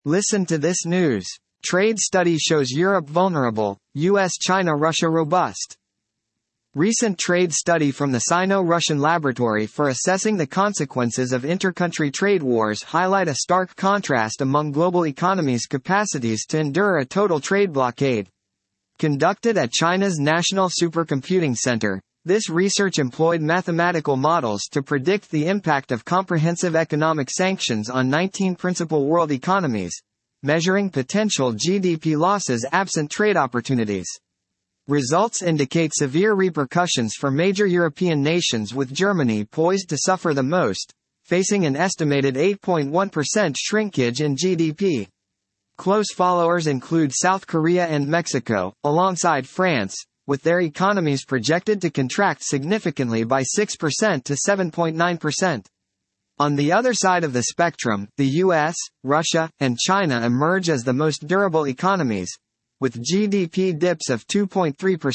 Listen to this news. Trade study shows Europe vulnerable, US-China-Russia robust. Recent trade study from the Sino-Russian Laboratory for Assessing the Consequences of Intercountry Trade Wars highlight a stark contrast among global economies' capacities to endure a total trade blockade. Conducted at China's National Supercomputing Center, this research employed mathematical models to predict the impact of comprehensive economic sanctions on 19 principal world economies, measuring potential GDP losses absent trade opportunities. Results indicate severe repercussions for major European nations, with Germany poised to suffer the most, facing an estimated 8.1% shrinkage in GDP. Close followers include South Korea and Mexico, alongside France, with their economies projected to contract significantly by 6% to 7.9%. On the other side of the spectrum, the US, Russia, and China emerge as the most durable economies, with GDP dips of 2.3%,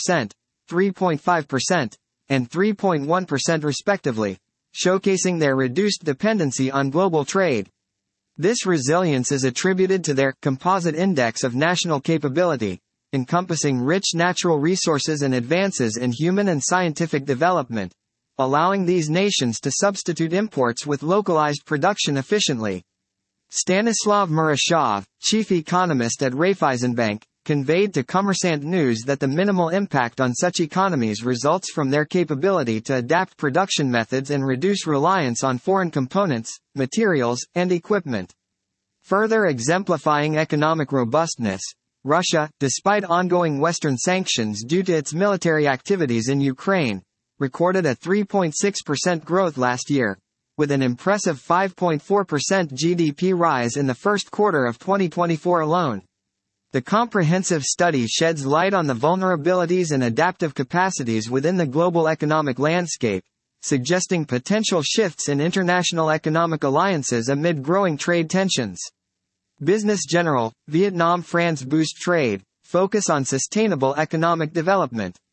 3.5%, and 3.1% respectively, showcasing their reduced dependency on global trade. This resilience is attributed to their composite index of national capability, encompassing rich natural resources and advances in human and scientific development, allowing these nations to substitute imports with localized production efficiently. Stanislav Murashov, chief economist at Raiffeisenbank, conveyed to Kommersant News that the minimal impact on such economies results from their capability to adapt production methods and reduce reliance on foreign components, materials, and equipment. Further exemplifying economic robustness, Russia, despite ongoing Western sanctions due to its military activities in Ukraine, recorded a 3.6% growth last year, with an impressive 5.4% GDP rise in the first quarter of 2024 alone. The comprehensive study sheds light on the vulnerabilities and adaptive capacities within the global economic landscape, suggesting potential shifts in international economic alliances amid growing trade tensions. Business General, Vietnam France boost trade, focus on sustainable economic development.